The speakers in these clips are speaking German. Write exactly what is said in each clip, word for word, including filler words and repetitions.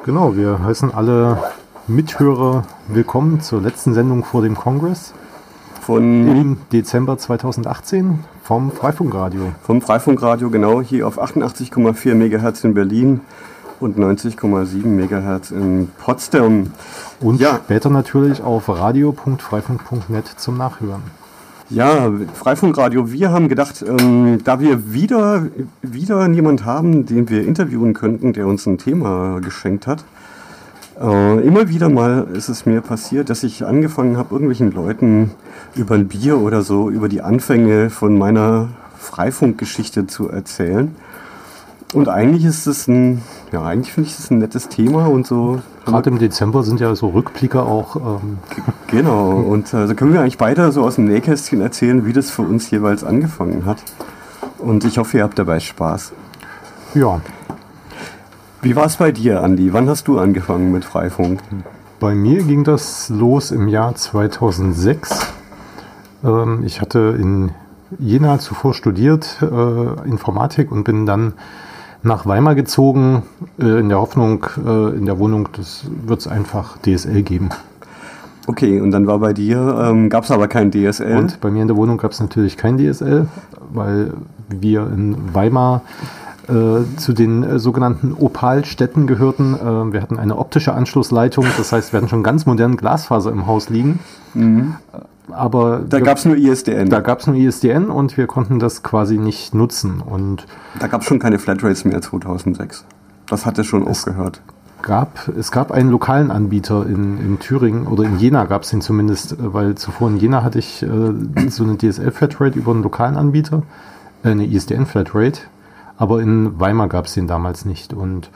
Genau, wir heißen alle Mithörer willkommen zur letzten Sendung vor dem Kongress von im Dezember zweitausendachtzehn vom Freifunkradio. Vom Freifunkradio, genau, hier auf achtundachtzig Komma vier Megahertz in Berlin und neunzig Komma sieben Megahertz in Potsdam. Und ja, später natürlich auf radio punkt freifunk punkt net zum Nachhören. Ja, Freifunkradio, wir haben gedacht, ähm, da wir wieder, wieder niemand haben, den wir interviewen könnten, der uns ein Thema geschenkt hat, äh, immer wieder mal ist es mir passiert, dass ich angefangen habe, irgendwelchen Leuten über ein Bier oder so, über die Anfänge von meiner Freifunkgeschichte zu erzählen. Und eigentlich ist es ein, ja, eigentlich finde ich es ein nettes Thema und so. Gerade im Dezember sind ja so Rückblicke auch. Ähm genau, und also können wir eigentlich beide so aus dem Nähkästchen erzählen, wie das für uns jeweils angefangen hat. Und ich hoffe, ihr habt dabei Spaß. Ja. Wie war es bei dir, Andi? Wann hast du angefangen mit Freifunk? Bei mir ging das los im Jahr zweitausendsechs. Ähm, ich hatte in Jena zuvor studiert, äh, Informatik, und bin dann nach Weimar gezogen, äh, in der Hoffnung, äh, in der Wohnung, das wird es einfach D S L geben. Okay, und dann war bei dir, ähm, gab es aber kein D S L? Und bei mir in der Wohnung gab es natürlich kein D S L, weil wir in Weimar äh, zu den äh, sogenannten Opalstädten gehörten. Äh, wir hatten eine optische Anschlussleitung, das heißt, wir hatten schon ganz modernen Glasfaser im Haus liegen. Mhm. Aber da gab es nur I S D N. Da gab es nur I S D N und wir konnten das quasi nicht nutzen. Und da gab es schon keine Flatrates mehr zweitausendsechs. Das hatte schon aufgehört. Gab, es gab einen lokalen Anbieter in, in Thüringen, oder in Jena gab es den zumindest, weil zuvor in Jena hatte ich äh, so eine D S L-Flatrate über einen lokalen Anbieter, äh, eine I S D N-Flatrate, aber in Weimar gab es den damals nicht. Und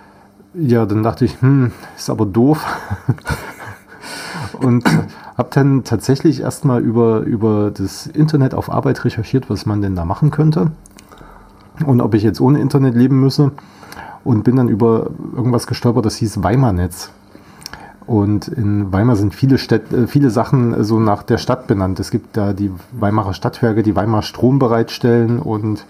ja, dann dachte ich, hm, ist aber doof. Und habe dann tatsächlich erstmal über, über das Internet auf Arbeit recherchiert, was man denn da machen könnte und ob ich jetzt ohne Internet leben müsse, und bin dann über irgendwas gestolpert, das hieß Weimar-Netz. Und in Weimar sind viele Städte, viele Sachen so nach der Stadt benannt. Es gibt da die Weimarer Stadtwerke, die Weimar Strom bereitstellen und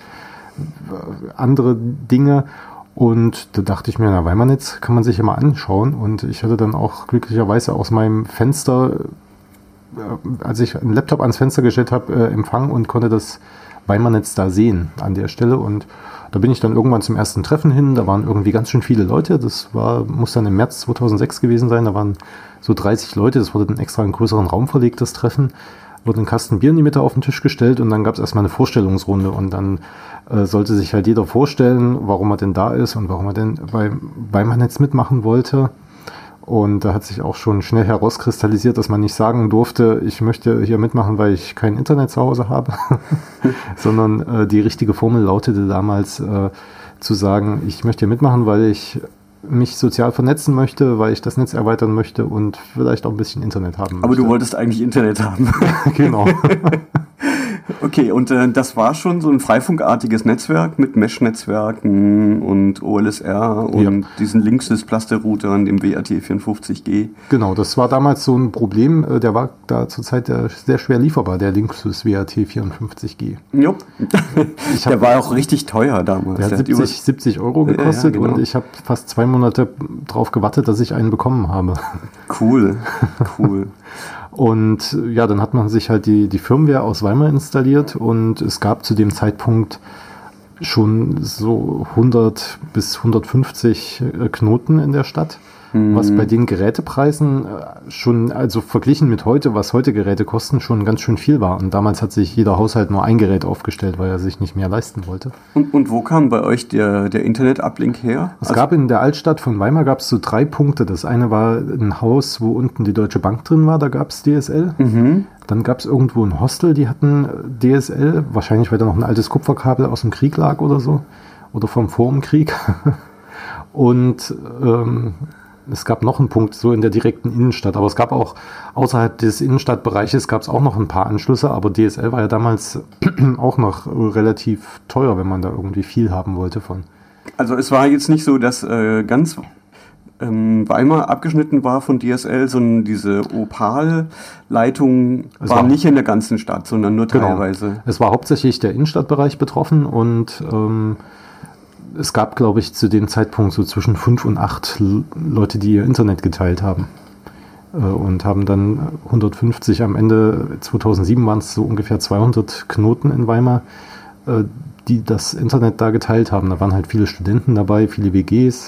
andere Dinge. Und da dachte ich mir, na, Weimar-Netz kann man sich ja mal anschauen. Und ich hatte dann auch glücklicherweise aus meinem Fenster, äh, als ich einen Laptop ans Fenster gestellt habe, äh, Empfang und konnte das Weimar-Netz da sehen an der Stelle. Und da bin ich dann irgendwann zum ersten Treffen hin. Da waren irgendwie ganz schön viele Leute. Das war, muss dann im März zweitausendsechs gewesen sein. Da waren so dreißig Leute. Das wurde dann extra in einen größeren Raum verlegt, das Treffen. Wurde ein Kasten Bier in die Mitte auf den Tisch gestellt und dann gab es erstmal eine Vorstellungsrunde und dann äh, sollte sich halt jeder vorstellen, warum er denn da ist und warum er denn bei Weimar-Netz mitmachen wollte. Und da hat sich auch schon schnell herauskristallisiert, dass man nicht sagen durfte, ich möchte hier mitmachen, weil ich kein Internet zu Hause habe, sondern äh, die richtige Formel lautete damals äh, zu sagen, ich möchte hier mitmachen, weil ich mich sozial vernetzen möchte, weil ich das Netz erweitern möchte und vielleicht auch ein bisschen Internet haben möchte. Aber du wolltest eigentlich Internet haben. Genau. Okay, und äh, das war schon so ein freifunkartiges Netzwerk mit Mesh-Netzwerken und O L S R und ja. diesen Linksys-Plaster-Routern, dem W R T vierundfünfzig G. Genau, das war damals so ein Problem, der war da zurzeit sehr schwer lieferbar, der Linksys W R T vierundfünfzig G. Jupp. Der hab, war auch richtig teuer damals. Der hat siebzig, siebzig Euro gekostet, ja, ja, genau. Und ich habe fast zwei Monate drauf gewartet, dass ich einen bekommen habe. Cool, cool. Und ja, dann hat man sich halt die, die Firmware aus Weimar installiert und es gab zu dem Zeitpunkt schon so hundert bis hundertfünfzig Knoten in der Stadt, mhm. was bei den Gerätepreisen schon, also verglichen mit heute, was heute Geräte kosten, schon ganz schön viel war. Und damals hat sich jeder Haushalt nur ein Gerät aufgestellt, weil er sich nicht mehr leisten wollte. Und, und wo kam bei euch der, der Internet-Uplink her? Es also gab in der Altstadt von Weimar gab es so drei Punkte. Das eine war ein Haus, wo unten die Deutsche Bank drin war, da gab es D S L. Mhm. Dann gab es irgendwo ein Hostel, die hatten D S L, wahrscheinlich weil da noch ein altes Kupferkabel aus dem Krieg lag oder so, oder vom vor dem Krieg. Und ähm, es gab noch einen Punkt so in der direkten Innenstadt, aber es gab auch außerhalb des Innenstadtbereiches gab es auch noch ein paar Anschlüsse, aber D S L war ja damals auch noch relativ teuer, wenn man da irgendwie viel haben wollte von. Also es war jetzt nicht so, dass äh, ganz ähm, Weimar abgeschnitten war von D S L, sondern diese Opal-Leitung war, war nicht in der ganzen Stadt, sondern nur teilweise. Genau. Es war hauptsächlich der Innenstadtbereich betroffen und ähm, es gab, glaube ich, zu dem Zeitpunkt so zwischen fünf und acht Leute, die ihr Internet geteilt haben. Und haben dann hundertfünfzig, am Ende zweitausendsieben waren es so ungefähr zweihundert Knoten in Weimar, die das Internet da geteilt haben. Da waren halt viele Studenten dabei, viele W Gs.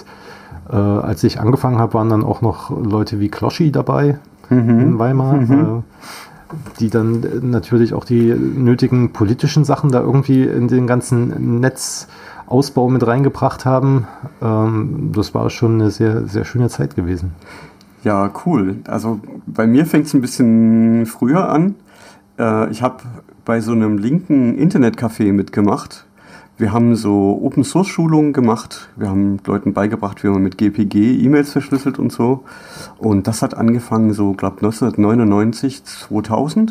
Als ich angefangen habe, waren dann auch noch Leute wie Kloschi dabei mhm. in Weimar, mhm. die dann natürlich auch die nötigen politischen Sachen da irgendwie in den ganzen Netzausbau mit reingebracht haben. Das war schon eine sehr, sehr schöne Zeit gewesen. Ja, cool. Also bei mir fängt es ein bisschen früher an. Äh, ich habe bei so einem linken Internetcafé mitgemacht. Wir haben so Open-Source-Schulungen gemacht. Wir haben Leuten beigebracht, wie man mit G P G E-Mails verschlüsselt und so. Und das hat angefangen so, glaube neunzehnhundertneunundneunzig, zweitausend.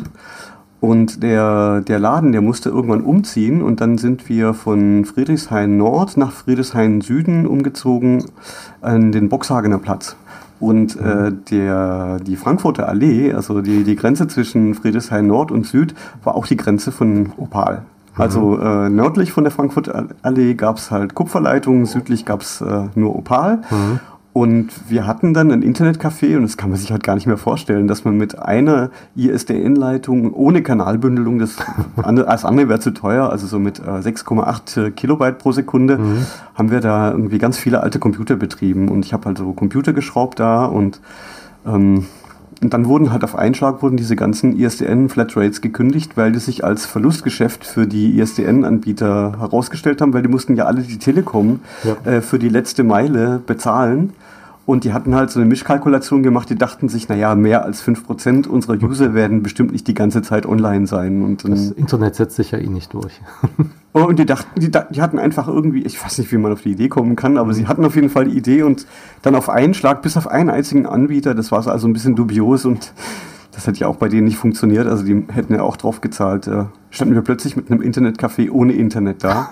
Und der, der Laden, der musste irgendwann umziehen. Und dann sind wir von Friedrichshain Nord nach Friedrichshain Süden umgezogen an den Boxhagener Platz. Und äh, der, die Frankfurter Allee, also die, die Grenze zwischen Friedrichshain Nord und Süd, war auch die Grenze von Opal. Also äh, nördlich von der Frankfurter Allee gab es halt Kupferleitungen, südlich gab es äh, nur Opal. Mhm. Und wir hatten dann ein Internetcafé, und das kann man sich halt gar nicht mehr vorstellen, dass man mit einer I S D N-Leitung ohne Kanalbündelung, das alles andere wäre zu teuer, also so mit äh, sechs Komma acht Kilobyte pro Sekunde, mhm. haben wir da irgendwie ganz viele alte Computer betrieben. Und ich habe halt so Computer geschraubt da und, ähm, und dann wurden halt auf einen Schlag wurden diese ganzen I S D N-Flatrates gekündigt, weil die sich als Verlustgeschäft für die I S D N-Anbieter herausgestellt haben, weil die mussten ja alle die Telekom ja. äh, für die letzte Meile bezahlen. Und die hatten halt so eine Mischkalkulation gemacht, die dachten sich, naja, mehr als fünf Prozent unserer User werden bestimmt nicht die ganze Zeit online sein. Und dann, das Internet setzt sich ja eh nicht durch. Oh, und die dachten, die, die hatten einfach irgendwie, ich weiß nicht, wie man auf die Idee kommen kann, aber sie hatten auf jeden Fall die Idee und dann auf einen Schlag, bis auf einen einzigen Anbieter, das war also ein bisschen dubios und das hat ja auch bei denen nicht funktioniert, also die hätten ja auch drauf gezahlt. Äh, standen wir plötzlich mit einem Internetcafé ohne Internet da.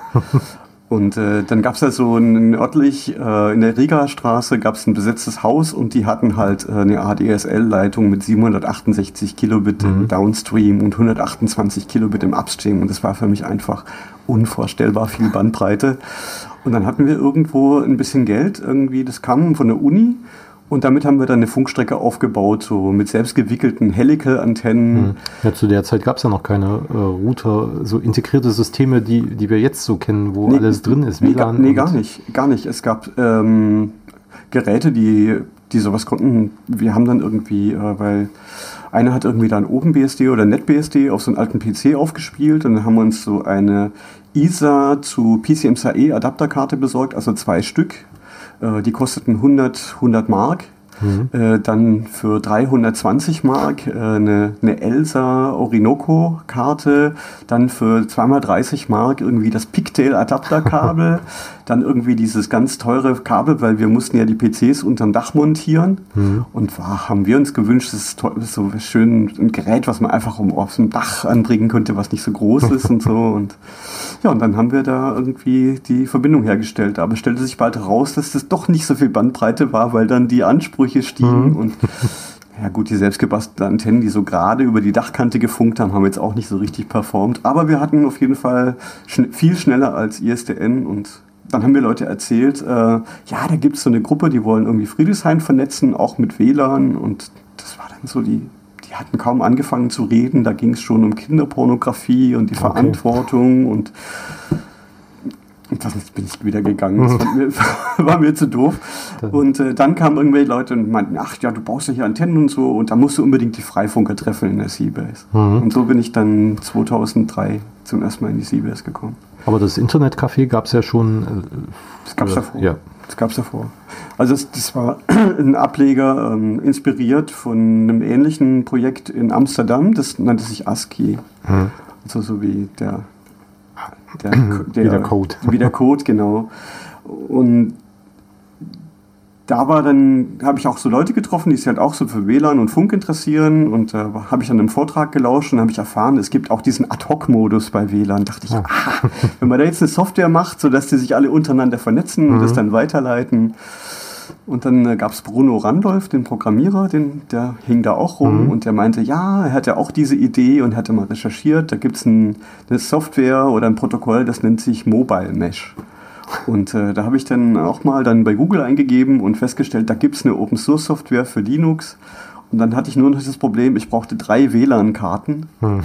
Und äh, dann gab es ja so ein, örtlich äh, in der Rigastraße gab es ein besetztes Haus und die hatten halt äh, eine A D S L-Leitung mit siebenhundertachtundsechzig Kilobit mhm. im Downstream und hundertachtundzwanzig Kilobit im Upstream. Und das war für mich einfach unvorstellbar viel Bandbreite. Und dann hatten wir irgendwo ein bisschen Geld, irgendwie, das kam von der Uni. Und damit haben wir dann eine Funkstrecke aufgebaut, so mit selbstgewickelten Helical-Antennen. Ja, zu der Zeit gab es ja noch keine äh, Router, so integrierte Systeme, die, die wir jetzt so kennen, wo nee, alles drin ist. Nee, gar, nee gar nicht, gar nicht. Es gab ähm, Geräte, die, die sowas konnten. Wir haben dann irgendwie, äh, weil einer hat irgendwie dann OpenBSD oder NetBSD auf so einen alten P C aufgespielt und dann haben wir uns so eine I S A zu P C M C I E Adapterkarte besorgt, also zwei Stück. Die kosteten hundert Mark. Mhm. Äh, dann für dreihundertzwanzig Mark äh, eine, eine Elsa Orinoco-Karte. Dann für zweimal dreißig Mark irgendwie das Pigtail-Adapterkabel. Dann irgendwie dieses ganz teure Kabel, weil wir mussten ja die P Cs unterm Dach montieren. Mhm. Und war, haben wir uns gewünscht, das ist, toll, das ist so schön ein Gerät, was man einfach um, auf dem Dach anbringen könnte, was nicht so groß ist und so. Und ja, und dann haben wir da irgendwie die Verbindung hergestellt. Aber es stellte sich bald heraus, dass das doch nicht so viel Bandbreite war, weil dann die Ansprüche stiegen mhm. und ja gut, die selbstgebastelten Antennen, die so gerade über die Dachkante gefunkt haben, haben jetzt auch nicht so richtig performt. Aber wir hatten auf jeden Fall schn- viel schneller als I S D N und dann haben mir Leute erzählt, äh, ja, da gibt es so eine Gruppe, die wollen irgendwie Friedrichshain vernetzen, auch mit W L A N und das war dann so die, die hatten kaum angefangen zu reden, da ging es schon um Kinderpornografie und die okay. Verantwortung und Und dann bin ich wieder gegangen. Das war mir, war mir zu doof. Und äh, dann kamen irgendwelche Leute und meinten, ach ja, du brauchst ja hier Antennen und so. Und da musst du unbedingt die Freifunker treffen in der C-Base. Mhm. Und so bin ich dann zweitausenddrei zum ersten Mal in die C-Base gekommen. Aber das Internetcafé gab es ja schon. Äh, das gab es davor. Ja. Das gab es davor. Also das, das war ein Ableger, ähm, inspiriert von einem ähnlichen Projekt in Amsterdam. Das nannte sich ASCII. Mhm. Also so wie der... Der, der, wie der Code. Wie der Code, genau. Und da war dann, habe ich auch so Leute getroffen, die sich halt auch so für W L A N und Funk interessieren und da äh, habe ich dann einen Vortrag gelauscht und habe ich erfahren, es gibt auch diesen Ad-Hoc-Modus bei W L A N. Dachte ich, ja. ah, wenn man da jetzt eine Software macht, sodass die sich alle untereinander vernetzen mhm. und das dann weiterleiten. Und dann äh, gab es Bruno Randolph, den Programmierer, den, der hing da auch rum mhm. und der meinte, ja, er hatte auch diese Idee und hatte mal recherchiert, da gibt es ein, eine Software oder ein Protokoll, das nennt sich Mobile Mesh. Und äh, da habe ich dann auch mal dann bei Google eingegeben und festgestellt, da gibt es eine Open-Source-Software für Linux. Und dann hatte ich nur noch das Problem, ich brauchte drei W L A N-Karten, hm.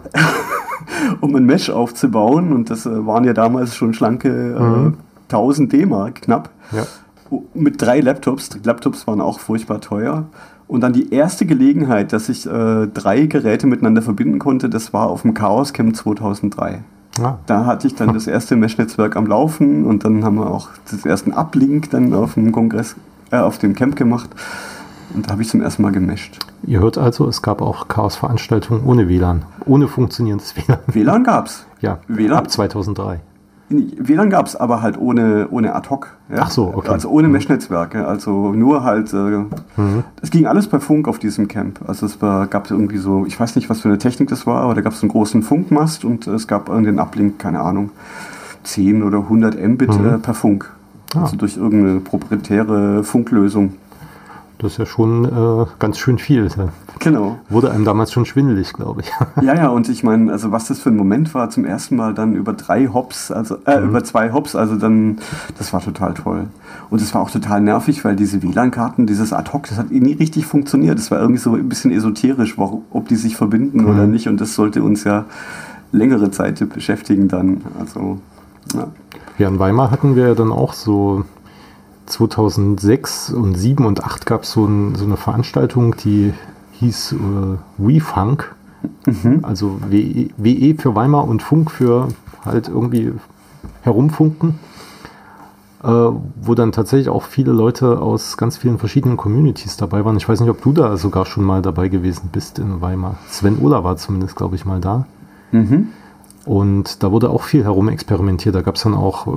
um ein Mesh aufzubauen. Und das äh, waren ja damals schon schlanke äh, hm. tausend D-Mark knapp. Ja. Mit drei Laptops. Die Laptops waren auch furchtbar teuer. Und dann die erste Gelegenheit, dass ich äh, drei Geräte miteinander verbinden konnte, das war auf dem Chaos Camp zweitausenddrei. Ja. Da hatte ich dann das erste Mesh-Netzwerk am Laufen und dann haben wir auch das ersten Uplink dann auf dem Kongress, äh, auf dem Camp gemacht. Und da habe ich zum ersten Mal gemescht. Ihr hört also, es gab auch Chaos-Veranstaltungen ohne W L A N, ohne funktionierendes W L A N. W L A N gab's. Ja, W L A N? Ab zweitausenddrei. W L A N gab es, aber halt ohne, ohne Ad-Hoc. Ja? Ach so, okay. Also ohne Mesh-Netzwerke. Also nur halt, äh, mhm. Es ging alles per Funk auf diesem Camp. Also es war, gab irgendwie so, ich weiß nicht, was für eine Technik das war, aber da gab es einen großen Funkmast und es gab den Uplink, keine Ahnung, zehn oder hundert Mbit mhm. äh, per Funk. Ah. Also durch irgendeine proprietäre Funklösung. Das ist ja schon äh, ganz schön viel. Genau. Wurde einem damals schon schwindelig, glaube ich. Ja, ja, und ich meine, also was das für ein Moment war, zum ersten Mal dann über drei Hops, also äh, mhm. über zwei Hops, also dann, das war total toll. Und es war auch total nervig, weil diese W L A N-Karten, dieses Ad-Hoc, das hat nie richtig funktioniert. Das war irgendwie so ein bisschen esoterisch, ob die sich verbinden mhm. oder nicht. Und das sollte uns ja längere Zeit beschäftigen dann. Also, ja. Ja, in Weimar hatten wir ja dann auch so zweitausendsechs und sieben und acht gab es so, ein, so eine Veranstaltung, die hieß äh, WeFunk, mhm. also W E, W E für Weimar und Funk für halt irgendwie herumfunken, äh, wo dann tatsächlich auch viele Leute aus ganz vielen verschiedenen Communities dabei waren. Ich weiß nicht, ob du da sogar schon mal dabei gewesen bist in Weimar. Sven Ohler war zumindest, glaube ich, mal da. Mhm. Und da wurde auch viel herumexperimentiert. Da gab es dann auch äh,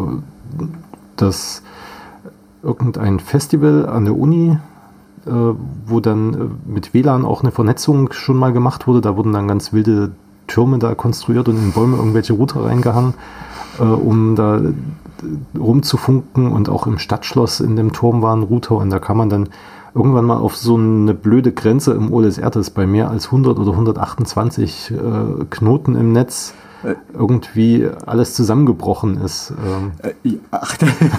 das irgendein Festival an der Uni, äh, wo dann äh, mit W L A N auch eine Vernetzung schon mal gemacht wurde. Da wurden dann ganz wilde Türme da konstruiert und in Bäume irgendwelche Router reingehangen, äh, um da äh, rumzufunken. Und auch im Stadtschloss in dem Turm war ein Router und da kann man dann irgendwann mal auf so eine blöde Grenze im O L S R, das bei mehr als hundert oder hundertachtundzwanzig äh, Knoten im Netz irgendwie alles zusammengebrochen ist. Ähm. Ach,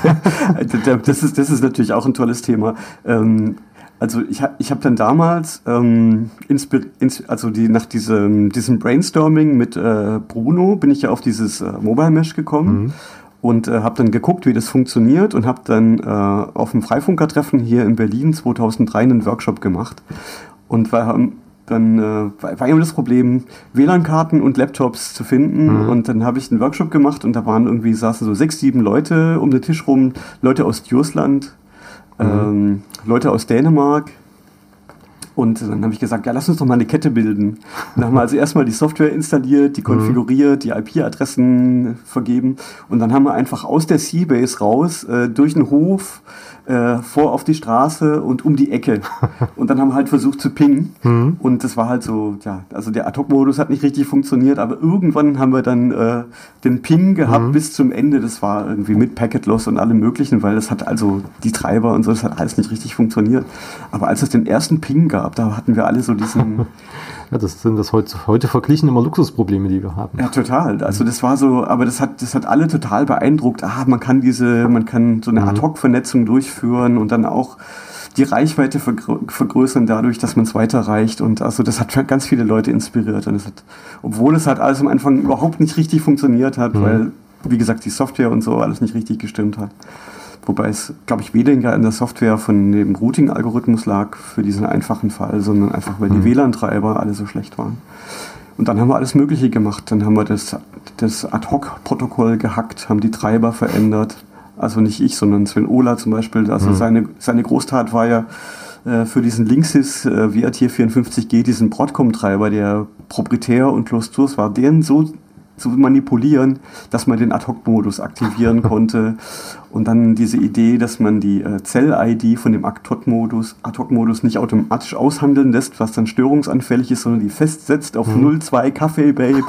das ist, das ist natürlich auch ein tolles Thema. Ähm, also ich, ich habe dann damals, ähm, inspir- ins, also die, nach diesem, diesem Brainstorming mit äh, Bruno, bin ich ja auf dieses äh, Mobile Mesh gekommen mhm. und äh, habe dann geguckt, wie das funktioniert und habe dann äh, auf dem Freifunkertreffen hier in Berlin zweitausenddrei einen Workshop gemacht. Und wir haben Dann äh, war immer das Problem, W L A N-Karten und Laptops zu finden. Mhm. Und dann habe ich einen Workshop gemacht und da waren irgendwie, saßen so sechs, sieben Leute um den Tisch rum. Leute aus Djursland, mhm. ähm, Leute aus Dänemark. Und dann habe ich gesagt, ja, lass uns doch mal eine Kette bilden. Dann haben wir also erstmal die Software installiert, die konfiguriert, die I P-Adressen vergeben. Und dann haben wir einfach aus der C-Base raus, äh, durch den Hof, äh, vor auf die Straße und um die Ecke. Und dann haben wir halt versucht zu pingen. Mhm. Und das war halt so, ja, also der Ad-Hoc-Modus hat nicht richtig funktioniert, aber irgendwann haben wir dann äh, den Ping gehabt mhm. bis zum Ende. Das war irgendwie mit Packet-Loss und allem Möglichen, weil das hat also die Treiber und so, das hat alles nicht richtig funktioniert. Aber als es den ersten Ping gab, da hatten wir alle so diesen... Ja, das sind das heute, heute verglichen immer Luxusprobleme, die wir haben. Ja, total. Also das war so, aber das hat, das hat alle total beeindruckt. Ah, man kann diese, man kann so eine mhm. Ad-Hoc-Vernetzung durchführen und dann auch die Reichweite vergrö- vergrößern dadurch, dass man es weiterreicht. Und also das hat ganz viele Leute inspiriert. Und es hat, obwohl es halt alles am Anfang überhaupt nicht richtig funktioniert hat, mhm. weil, wie gesagt, die Software und so alles nicht richtig gestimmt hat. Wobei es, glaube ich, weniger in der Software von dem Routing-Algorithmus lag für diesen einfachen Fall, sondern einfach, weil die mhm. W L A N-Treiber alle so schlecht waren. Und dann haben wir alles Mögliche gemacht. Dann haben wir das, das Ad-Hoc-Protokoll gehackt, haben die Treiber verändert. Also nicht ich, sondern Sven Ohler zum Beispiel. Also mhm. seine, seine Großtat war ja äh, für diesen Linksys äh, W R T vierundfünfzig G, diesen Broadcom-Treiber, der proprietär und closed source war, den so zu manipulieren, dass man den Ad-Hoc-Modus aktivieren konnte. Und dann diese Idee, dass man die äh, Zell-I D von dem Ad-Hoc-Modus Ad-Hoc-Modus nicht automatisch aushandeln lässt, was dann störungsanfällig ist, sondern die festsetzt auf mhm. null Komma zwei Kaffee, Babe.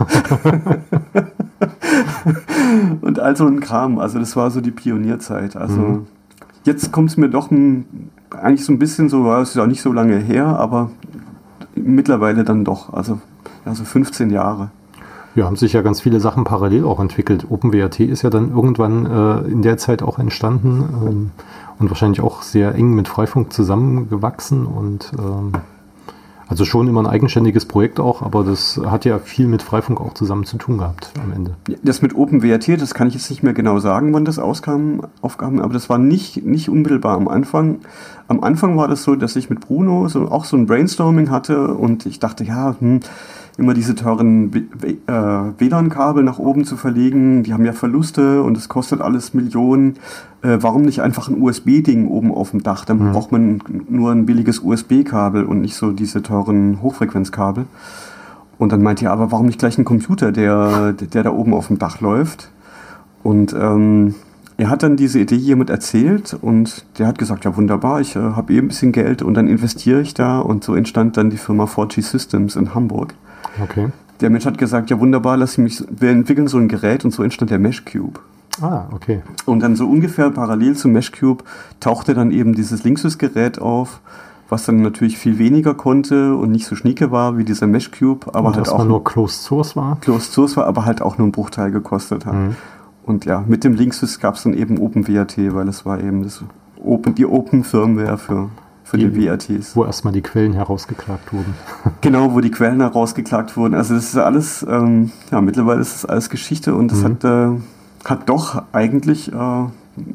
Und all so ein Kram. Also das war so die Pionierzeit. Also mhm. jetzt kommt es mir doch ein, eigentlich so ein bisschen so, es ist auch nicht so lange her, aber mittlerweile dann doch. Also, also fünfzehn Jahre. Ja, haben sich ja ganz viele Sachen parallel auch entwickelt. OpenWrt ist ja dann irgendwann äh, in der Zeit auch entstanden ähm, und wahrscheinlich auch sehr eng mit Freifunk zusammengewachsen und ähm, also schon immer ein eigenständiges Projekt auch, aber das hat ja viel mit Freifunk auch zusammen zu tun gehabt am Ende. Das mit OpenWrt, das kann ich jetzt nicht mehr genau sagen, wann das auskam, aufkam, aber das war nicht, nicht unmittelbar am Anfang. Am Anfang war das so, dass ich mit Bruno so, auch so ein Brainstorming hatte und ich dachte, ja, hm, immer diese teuren W L A N-Kabel nach oben zu verlegen, die haben ja Verluste und es kostet alles Millionen. Äh, warum nicht einfach ein U S B-Ding oben auf dem Dach? Dann mhm. braucht man nur ein billiges U S B-Kabel und nicht so diese teuren Hochfrequenzkabel. Und dann meinte er, aber warum nicht gleich ein Computer, der, der da oben auf dem Dach läuft? Und ähm, er hat dann diese Idee jemand erzählt und der hat gesagt, ja wunderbar, ich äh, habe eh ein bisschen Geld und dann investiere ich da und so entstand dann die Firma four G Systems in Hamburg. Okay. Der Mensch hat gesagt, ja wunderbar, lass mich, wir entwickeln so ein Gerät und so entstand der Meshcube. Ah, okay. Und dann so ungefähr parallel zum Meshcube tauchte dann eben dieses Linksys-Gerät auf, was dann natürlich viel weniger konnte und nicht so schnieke war wie dieser Meshcube, aber und halt dass auch man nur Closed Source war. Closed Source war, aber halt auch nur einen Bruchteil gekostet hat. Mhm. Und ja, mit dem Linksys gab es dann eben OpenWrt, weil es war eben das Open, die Open Firmware für für die, die W R Ts. Wo erstmal die Quellen herausgeklagt wurden. Genau, wo die Quellen herausgeklagt wurden. Also das ist alles, ähm, ja, mittlerweile ist das alles Geschichte und das mhm. hat, äh, hat doch eigentlich äh,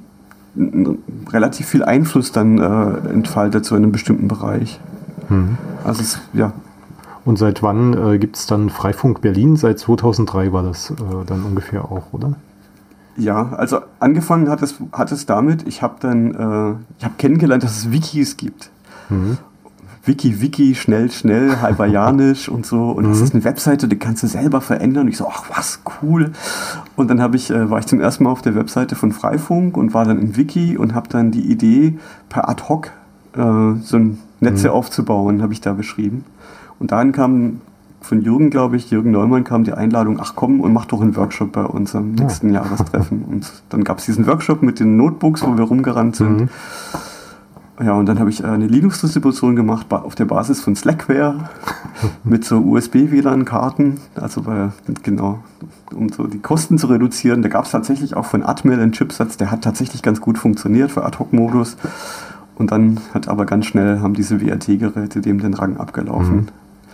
relativ viel Einfluss dann äh, entfaltet zu einem bestimmten Bereich. Mhm. Also es, ja. Und seit wann äh, gibt es dann Freifunk Berlin? Seit zweitausenddrei war das äh, dann ungefähr auch, oder? Ja, also angefangen hat es, hat es damit, ich habe dann, äh, ich habe kennengelernt, dass es Wikis gibt. Mhm. Wiki, Wiki, schnell, schnell, halbajanisch und so. Und mhm. das ist eine Webseite, die kannst du selber verändern. Und ich so, ach was, cool. Und dann hab ich, äh, war ich zum ersten Mal auf der Webseite von Freifunk und war dann im Wiki und habe dann die Idee, per ad hoc äh, so ein Netze mhm. aufzubauen, habe ich da beschrieben. Und dann kam von Jürgen, glaube ich, Jürgen Neumann kam die Einladung, ach komm und mach doch einen Workshop bei uns am nächsten ja. Jahrestreffen. Und dann gab es diesen Workshop mit den Notebooks, wo wir rumgerannt sind. Mhm. Ja, und dann habe ich eine Linux-Distribution gemacht auf der Basis von Slackware mit so U S B-W L A N-Karten, also bei, genau, um so die Kosten zu reduzieren. Da gab es tatsächlich auch von Atmel einen Chipsatz, der hat tatsächlich ganz gut funktioniert für Ad-Hoc-Modus. Und dann hat aber ganz schnell, haben diese W R T-Geräte dem den Rang abgelaufen. Mhm.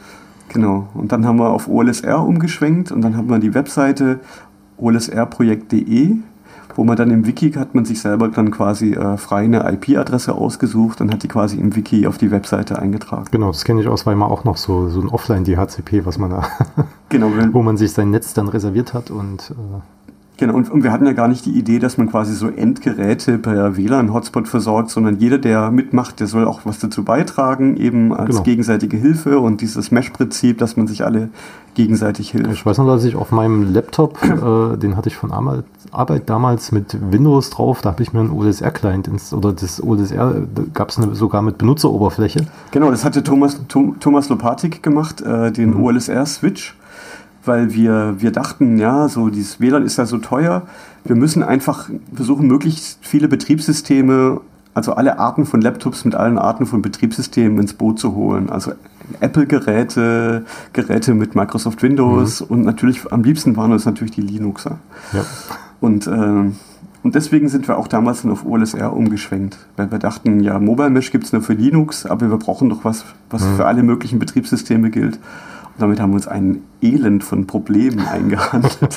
Genau, und dann haben wir auf O L S R umgeschwenkt und dann haben wir die Webseite o l s r projekt punkt d e, wo man dann im Wiki hat man sich selber dann quasi äh, frei eine I P-Adresse ausgesucht und hat die quasi im Wiki auf die Webseite eingetragen. Genau, das kenne ich aus Weimar auch noch, so, so ein Offline-D H C P, was man da, genau, wo man sich sein Netz dann reserviert hat und äh Genau, und, und wir hatten ja gar nicht die Idee, dass man quasi so Endgeräte per W L A N-Hotspot versorgt, sondern jeder, der mitmacht, der soll auch was dazu beitragen, eben als genau. gegenseitige Hilfe und dieses Mesh-Prinzip, dass man sich alle gegenseitig hilft. Ich weiß noch, dass ich auf meinem Laptop, äh, den hatte ich von Arbeit damals mit Windows drauf, da habe ich mir einen O L S R-Client oder das O L S R gab es sogar mit Benutzeroberfläche. Genau, das hatte Thomas, Thomas Lopatik gemacht, äh, den mhm. O L S R-Switch. Weil wir, wir dachten, ja, so dieses W L A N ist ja so teuer, wir müssen einfach versuchen, möglichst viele Betriebssysteme, also alle Arten von Laptops mit allen Arten von Betriebssystemen ins Boot zu holen. Also Apple-Geräte, Geräte mit Microsoft Windows mhm. und natürlich am liebsten waren es natürlich die Linuxer. Ja. Und, äh, und deswegen sind wir auch damals dann auf O L S R umgeschwenkt, weil wir dachten, ja, Mobile Mesh gibt es nur für Linux, aber wir brauchen doch was, was mhm. für alle möglichen Betriebssysteme gilt. Und damit haben wir uns ein Elend von Problemen eingehandelt.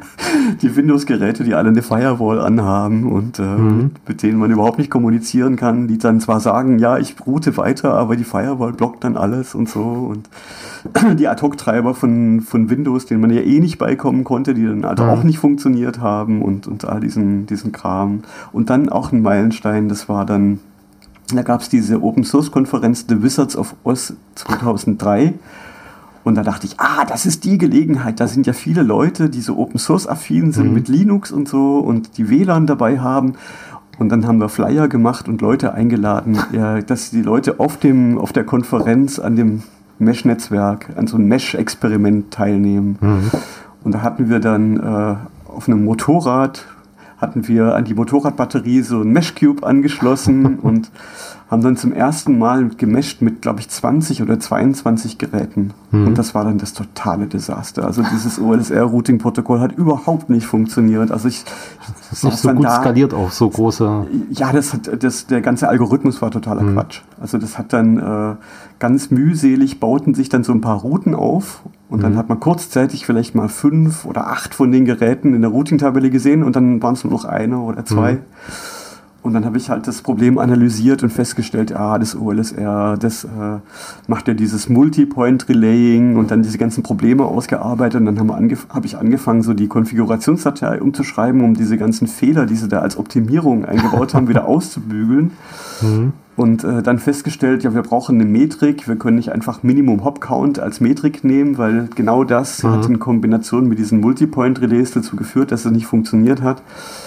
Die Windows-Geräte, die alle eine Firewall anhaben und äh, mhm. mit denen man überhaupt nicht kommunizieren kann, die dann zwar sagen, ja, ich route weiter, aber die Firewall blockt dann alles und so. Und die Ad-Hoc-Treiber von, von Windows, denen man ja eh nicht beikommen konnte, die dann also mhm. auch nicht funktioniert haben und, und all diesen, diesen Kram. Und dann auch ein Meilenstein, das war dann, da gab es diese Open-Source-Konferenz The Wizards of Oz zweitausenddrei. Und da dachte ich, ah, das ist die Gelegenheit. Da sind ja viele Leute, die so Open-Source-affin sind mhm. mit Linux und so und die W L A N dabei haben. Und dann haben wir Flyer gemacht und Leute eingeladen, ja, dass die Leute auf, dem, auf der Konferenz an dem Mesh-Netzwerk, an so einem Mesh-Experiment teilnehmen. Mhm. Und da hatten wir dann äh, auf einem Motorrad, hatten wir an die Motorradbatterie so ein Mesh-Cube angeschlossen und haben dann zum ersten Mal gemescht mit, glaube ich, zwanzig oder zweiundzwanzig Geräten. Mhm. Und das war dann das totale Desaster. Also dieses O L S R-Routing-Protokoll hat überhaupt nicht funktioniert. Also ich, das ist nicht so gut da, skaliert auf so große... Ja, das hat, das, der ganze Algorithmus war totaler mhm. Quatsch. Also das hat dann äh, ganz mühselig, bauten sich dann so ein paar Routen auf. Und dann mhm. hat man kurzzeitig vielleicht mal fünf oder acht von den Geräten in der Routing-Tabelle gesehen und dann waren es nur noch eine oder zwei. Mhm. Und dann habe ich halt das Problem analysiert und festgestellt, ah, das O L S R, das äh, macht ja dieses Multi-Point-Relaying und dann diese ganzen Probleme ausgearbeitet. Und dann habe angef- hab ich angefangen, so die Konfigurationsdatei umzuschreiben, um diese ganzen Fehler, die sie da als Optimierung eingebaut haben, wieder auszubügeln. Mhm. Und äh, dann festgestellt, ja, wir brauchen eine Metrik, wir können nicht einfach Minimum Hop Count als Metrik nehmen, weil genau das mhm. hat in Kombination mit diesen Multi-Point-Relays dazu geführt, dass es nicht funktioniert hat.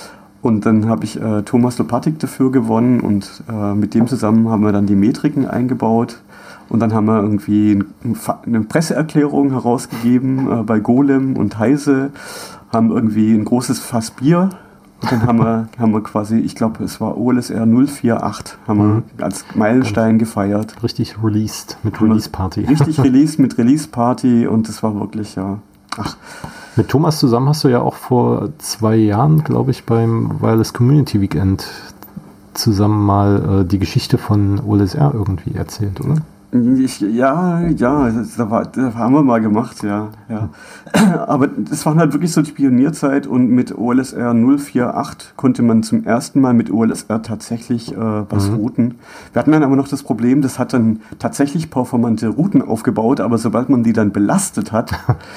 Und dann habe ich äh, Thomas Lopatik dafür gewonnen und äh, mit dem zusammen haben wir dann die Metriken eingebaut und dann haben wir irgendwie ein, eine Presseerklärung herausgegeben äh, bei Golem und Heise, haben irgendwie ein großes Fass Bier und dann haben wir, haben wir quasi, ich glaube es war O L S R null vier acht, haben mhm. wir als Meilenstein und gefeiert. Richtig released, mit Release Party. Richtig released mit Release Party und das war wirklich, ja, ach. Mit Thomas zusammen hast du ja auch vor zwei Jahren, glaube ich, beim Wireless Community Weekend zusammen mal äh, die Geschichte von O L S R irgendwie erzählt, oder? Ich, ja, ja, das, war, das haben wir mal gemacht, ja, ja. Aber das war halt wirklich so die Pionierzeit und mit O L S R null vier acht konnte man zum ersten Mal mit O L S R tatsächlich äh, was mhm. routen. Wir hatten dann aber noch das Problem, das hat dann tatsächlich performante Routen aufgebaut, aber sobald man die dann belastet hat,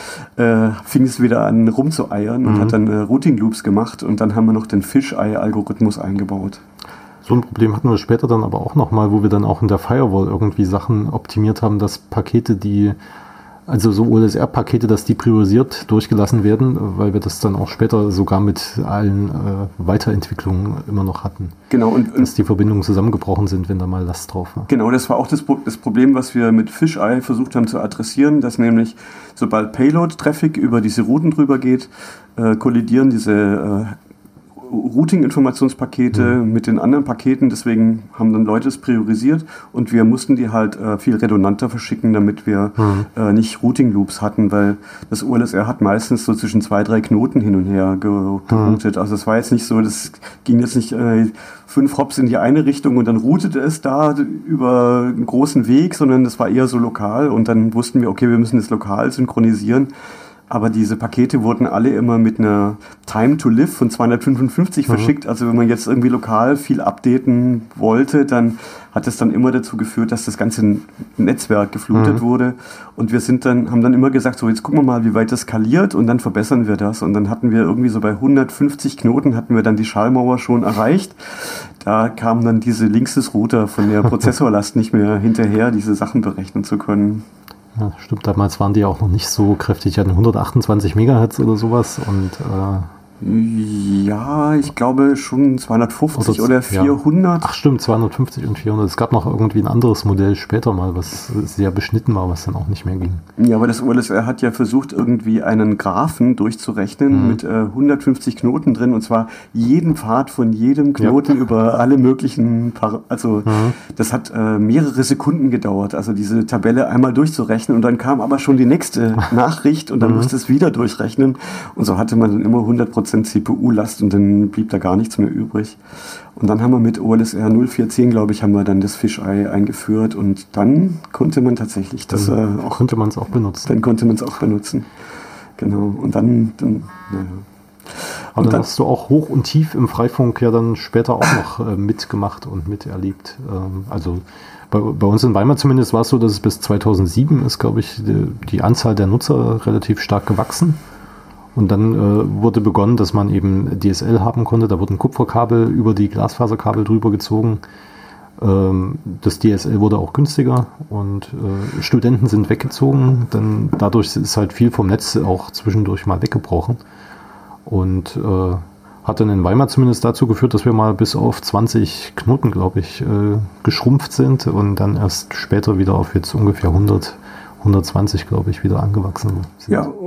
äh, fing es wieder an rumzueiern mhm. und hat dann äh, Routing Loops gemacht und dann haben wir noch den Fisheye-Algorithmus eingebaut. So ein Problem hatten wir später dann aber auch nochmal, wo wir dann auch in der Firewall irgendwie Sachen optimiert haben, dass Pakete, die, also so O L S R-Pakete, dass die priorisiert durchgelassen werden, weil wir das dann auch später sogar mit allen äh, Weiterentwicklungen immer noch hatten. Genau. Und, dass die Verbindungen zusammengebrochen sind, wenn da mal Last drauf war. Genau, das war auch das, das Problem, was wir mit Fisheye versucht haben zu adressieren, dass nämlich sobald Payload-Traffic über diese Routen drüber geht, äh, kollidieren diese äh, Routing-Informationspakete mhm. mit den anderen Paketen, deswegen haben dann Leute es priorisiert und wir mussten die halt äh, viel redundanter verschicken, damit wir mhm. äh, nicht Routing-Loops hatten, weil das O L S R hat meistens so zwischen zwei, drei Knoten hin und her ge- geroutet. Mhm. Also es war jetzt nicht so, das ging jetzt nicht äh, fünf Hops in die eine Richtung und dann routete es da über einen großen Weg, sondern das war eher so lokal und dann wussten wir, okay, wir müssen das lokal synchronisieren. Aber diese Pakete wurden alle immer mit einer Time to Live von zweihundertfünfundfünfzig mhm. verschickt. Also wenn man jetzt irgendwie lokal viel updaten wollte, dann hat es dann immer dazu geführt, dass das ganze Netzwerk geflutet mhm. wurde. Und wir sind dann, haben dann immer gesagt, so jetzt gucken wir mal, wie weit das skaliert und dann verbessern wir das. Und dann hatten wir irgendwie so bei hundertfünfzig Knoten hatten wir dann die Schallmauer schon erreicht. Da kamen dann diese Linksys-Router von der Prozessorlast nicht mehr hinterher, diese Sachen berechnen zu können. Ja, stimmt, damals waren die ja auch noch nicht so kräftig, die hatten hundertachtundzwanzig Megahertz oder sowas und äh ja, ich glaube schon zweihundertfünfzig oder, oder vierhundert. Ja. Ach stimmt, zweihundertfünfzig und vierhundert. Es gab noch irgendwie ein anderes Modell später mal, was sehr beschnitten war, was dann auch nicht mehr ging. Ja, aber das O L S R hat ja versucht, irgendwie einen Graphen durchzurechnen mhm. mit äh, hundertfünfzig Knoten drin und zwar jeden Pfad von jedem Knoten ja. über alle möglichen, Par- also mhm. das hat äh, mehrere Sekunden gedauert, also diese Tabelle einmal durchzurechnen und dann kam aber schon die nächste Nachricht und dann mhm. musste es wieder durchrechnen und so hatte man dann immer hundert Prozent C P U-Last und dann blieb da gar nichts mehr übrig. Und dann haben wir mit O L S R null vier zehn, glaube ich, haben wir dann das Fisheye eingeführt und dann konnte man tatsächlich das äh, auch... Konnte man es auch benutzen. Dann konnte man es auch benutzen. Genau. Und dann... dann naja. Aber dann, dann hast du auch hoch und tief im Freifunk ja dann später auch noch äh, mitgemacht und miterlebt. Ähm, also bei, bei uns in Weimar zumindest war es so, dass es bis zweitausendsieben ist, glaube ich, die, die Anzahl der Nutzer relativ stark gewachsen. Und dann äh, wurde begonnen, dass man eben D S L haben konnte. Da wurden Kupferkabel über die Glasfaserkabel drüber gezogen. Ähm, das D S L wurde auch günstiger und äh, Studenten sind weggezogen. Dann, dadurch ist halt viel vom Netz auch zwischendurch mal weggebrochen. Und äh, hat dann in Weimar zumindest dazu geführt, dass wir mal bis auf zwanzig Knoten, glaube ich, äh, geschrumpft sind und dann erst später wieder auf jetzt ungefähr hundert, hundertzwanzig, glaube ich, wieder angewachsen sind. Ja,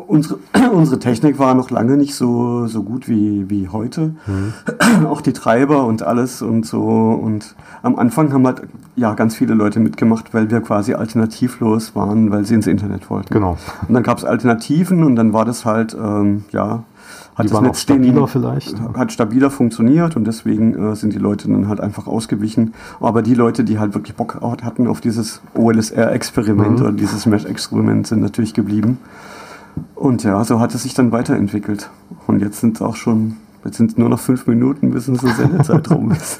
unsere, unsere Technik war noch lange nicht so, so gut wie, wie heute. Mhm. Auch die Treiber und alles und so. Und am Anfang haben halt ja ganz viele Leute mitgemacht, weil wir quasi alternativlos waren, weil sie ins Internet wollten. Genau. Und dann gab es Alternativen und dann war das halt, ähm, ja, hat die das waren Netz auch stabiler denen, vielleicht. Hat stabiler funktioniert und deswegen äh, sind die Leute dann halt einfach ausgewichen. Aber die Leute, die halt wirklich Bock hatten auf dieses O L S R-Experiment mhm. oder dieses Mesh-Experiment, sind natürlich geblieben. Und ja, so hat es sich dann weiterentwickelt. Und jetzt sind es auch schon, jetzt sind es nur noch fünf Minuten, bis unsere Sendezeit rum ist.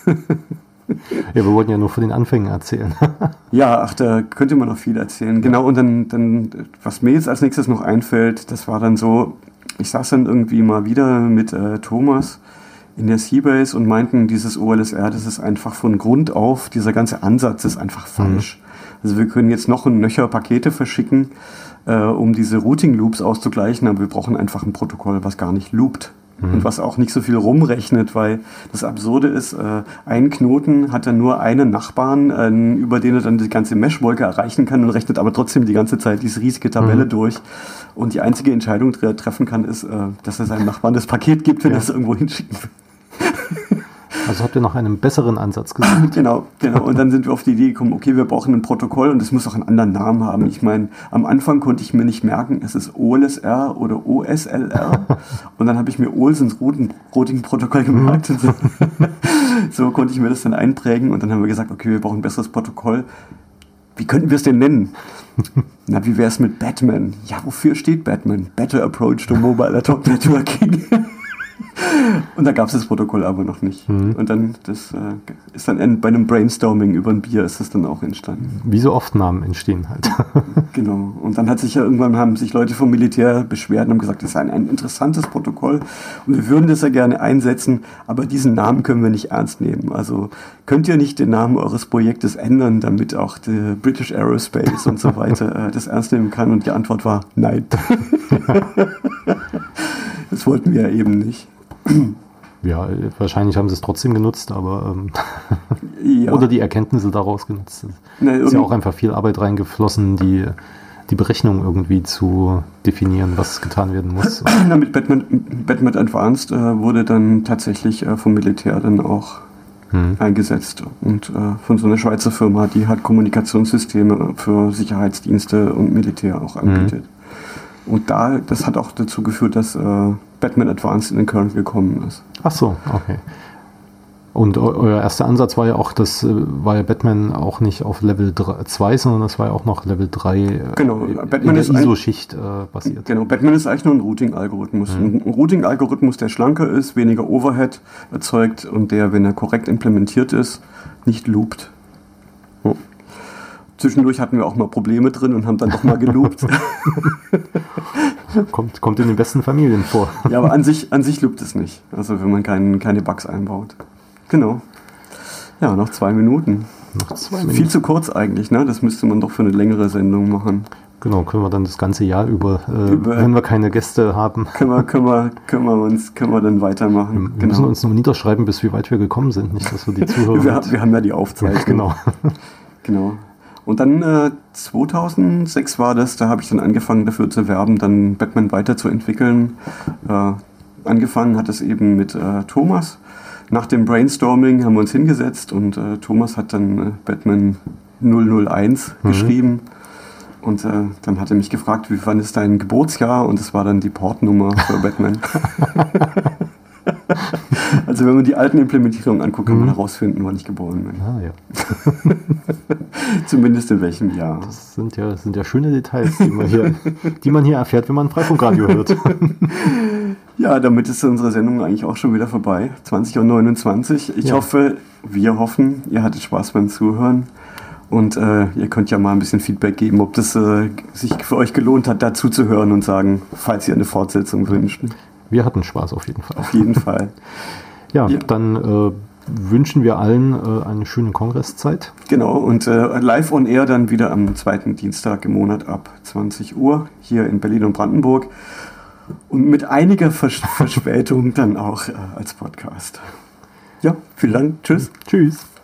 Ja, wir wollten ja nur von den Anfängen erzählen. Ja, ach, da könnte man noch viel erzählen. Genau, und dann, dann, was mir jetzt als nächstes noch einfällt, das war dann so, ich saß dann irgendwie mal wieder mit äh, Thomas in der Seabase und meinten, dieses O L S R, das ist einfach von Grund auf, dieser ganze Ansatz ist einfach falsch. Mhm. Also wir können jetzt noch ein Nöcher Pakete verschicken, äh, um diese Routing-Loops auszugleichen, aber wir brauchen einfach ein Protokoll, was gar nicht loopt. Mhm. Und was auch nicht so viel rumrechnet, weil das Absurde ist, äh, ein Knoten hat dann nur einen Nachbarn, äh, über den er dann die ganze Mesh-Wolke erreichen kann und rechnet aber trotzdem die ganze Zeit diese riesige Tabelle mhm. durch. Und die einzige Entscheidung, die er treffen kann, ist, äh, dass er seinem Nachbarn das Paket gibt, wenn ja. er es irgendwo hinschicken will. Also habt ihr noch einen besseren Ansatz gesucht? Genau, genau. Und dann sind wir auf die Idee gekommen, okay, wir brauchen ein Protokoll und es muss auch einen anderen Namen haben. Ich meine, am Anfang konnte ich mir nicht merken, es ist O L S R oder O S L R. Und dann habe ich mir Olsens Routing-Protokoll gemerkt. Mhm. So, so konnte ich mir das dann einprägen. Und dann haben wir gesagt, okay, wir brauchen ein besseres Protokoll. Wie könnten wir es denn nennen? Na, wie wäre es mit Batman? Ja, wofür steht Batman? Better Approach to Mobile Ad-Hoc Networking. Und da gab es das Protokoll aber noch nicht. Mhm. Und dann, das äh, ist dann bei einem Brainstorming über ein Bier ist das dann auch entstanden. Wie so oft Namen entstehen halt. Genau. Und dann hat sich ja irgendwann haben sich Leute vom Militär beschwert und haben gesagt, das ist ein, ein interessantes Protokoll und wir würden das ja gerne einsetzen, aber diesen Namen können wir nicht ernst nehmen. Also könnt ihr nicht den Namen eures Projektes ändern, damit auch die British Aerospace und so weiter äh, das ernst nehmen kann? Und die Antwort war nein. Das wollten wir ja eben nicht. Ja, wahrscheinlich haben sie es trotzdem genutzt, aber ähm, ja. oder die Erkenntnisse daraus genutzt. Es ist ja auch einfach viel Arbeit reingeflossen, die, die Berechnung irgendwie zu definieren, was getan werden muss. Na, mit Batman, Batman Advanced äh, wurde dann tatsächlich äh, vom Militär dann auch hm. eingesetzt und äh, von so einer Schweizer Firma, die halt Kommunikationssysteme für Sicherheitsdienste und Militär auch anbietet. Hm. Und da, das hat auch dazu geführt, dass äh, Batman Advanced in den Kernel gekommen ist. Ach so, okay. Und eu- euer erster Ansatz war ja auch, das äh, war ja Batman auch nicht auf Level zwei, sondern das war ja auch noch Level drei äh, genau, Batman in der ist I S O-Schicht äh, basiert. Genau, Batman ist eigentlich nur ein Routing-Algorithmus. Mhm. Ein Routing-Algorithmus, der schlanker ist, weniger Overhead erzeugt und der, wenn er korrekt implementiert ist, nicht loopt. Oh. Zwischendurch hatten wir auch mal Probleme drin und haben dann doch mal geloopt. kommt, kommt in den besten Familien vor. Ja, aber an sich, an sich loopt es nicht. Also wenn man kein, keine Bugs einbaut. Genau. Ja, noch zwei Minuten. Noch zwei Minuten. Viel zu kurz eigentlich, ne? Das müsste man doch für eine längere Sendung machen. Genau, können wir dann das ganze Jahr über, äh, über wenn wir keine Gäste haben. Können wir, können wir, können wir, uns, können wir dann weitermachen. Wir genau. müssen uns nur niederschreiben, bis wie weit wir gekommen sind. Nicht, dass wir die Zuhörer... wir, wir haben ja die Aufzeichnung. Genau. Genau. Und dann äh, zweitausendsechs war das, da habe ich dann angefangen dafür zu werben, dann Batman weiterzuentwickeln. Äh, angefangen hat es eben mit äh, Thomas. Nach dem Brainstorming haben wir uns hingesetzt und äh, Thomas hat dann äh, Batman null null eins mhm. geschrieben. Und äh, dann hat er mich gefragt, wie wann ist dein Geburtsjahr? Und es war dann die Portnummer für Batman. Also wenn man die alten Implementierungen anguckt, kann man herausfinden, wann ich geboren bin. Ah, ja. Zumindest in welchem Jahr. Das sind ja, das sind ja schöne Details, die man, hier, die man hier erfährt, wenn man Freifunkradio hört. Ja, damit ist unsere Sendung eigentlich auch schon wieder vorbei. zwanzig Uhr neunundzwanzig. Ich ja. hoffe, wir hoffen, ihr hattet Spaß beim Zuhören. Und äh, ihr könnt ja mal ein bisschen Feedback geben, ob das äh, sich für euch gelohnt hat, dazu zu hören und sagen, falls ihr eine Fortsetzung wünscht. Wir hatten Spaß auf jeden Fall. Auf jeden Fall. ja, ja, dann äh, wünschen wir allen äh, eine schöne Kongresszeit. Genau, und äh, live on air dann wieder am zweiten Dienstag im Monat ab zwanzig Uhr hier in Berlin und Brandenburg. Und mit einiger Vers- Verspätung dann auch äh, als Podcast. Ja, vielen Dank. Tschüss. Tschüss.